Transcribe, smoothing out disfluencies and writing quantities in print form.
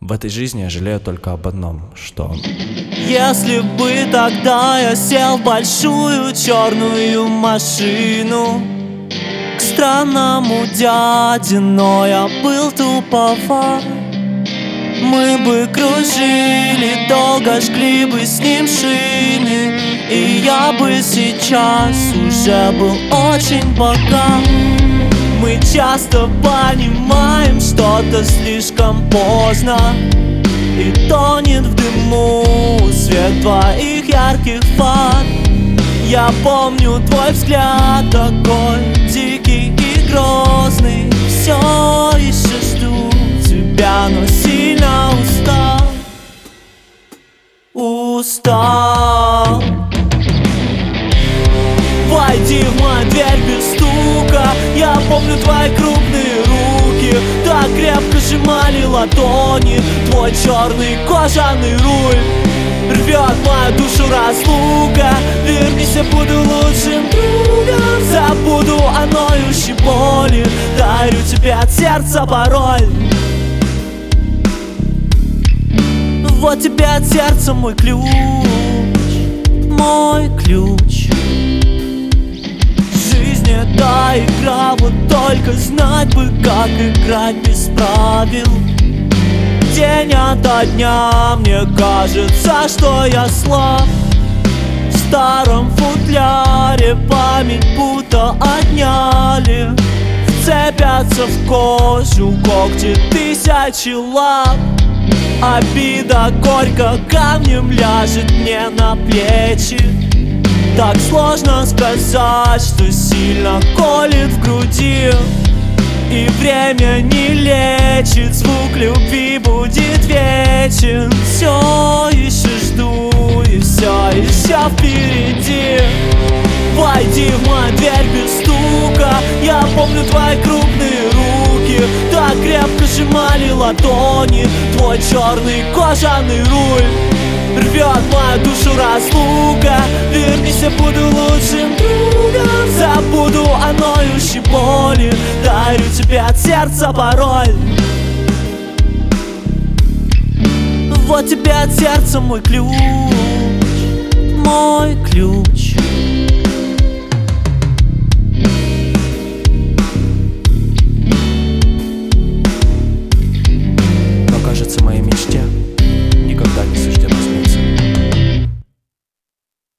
В этой жизни я жалею только об одном, что если бы тогда я сел в большую черную машину к странному дяде, но я был туповат, мы бы кружили, долго жгли бы с ним шины, и я бы сейчас уже был очень богат. Мы часто понимаем что-то слишком поздно, и тонет в дыму свет твоих ярких фар. Я помню твой взгляд, такой дикий и грозный. Все еще жду тебя, но сильно устал. Войди в мою дверь без стука. Я помню твои крупные руки, так крепко сжимали ладони. Твой черный кожаный руль рвет мою душу разлука. Вернись, я буду лучшим другом, забуду о ноющей боли, дарю тебе от сердца пароль. Вот тебе от сердца мой ключ, мой ключ. Жизнь это игра, вот только знать бы, как играть без правил. День ото дня мне кажется, что я слаб. В старом футляре память будто отняли. Вцепятся в кожу когти тысячи лап. Обида горько камнем ляжет мне на плечи. Так сложно сказать, что сильно колет в груди. И время не лечит, звук любви будет вечен. Все еще жду, и все еще впереди. Войди в мою дверь без стука. Я помню твои крупные руки, так крепко сжимали ладони. Твой черный кожаный руль рвет мою душу разлука. Вернись, я буду лучшим другом, забуду о ноющей боли, дарю тебе от сердца пароль. Вот тебе от сердца мой ключ, мой ключ.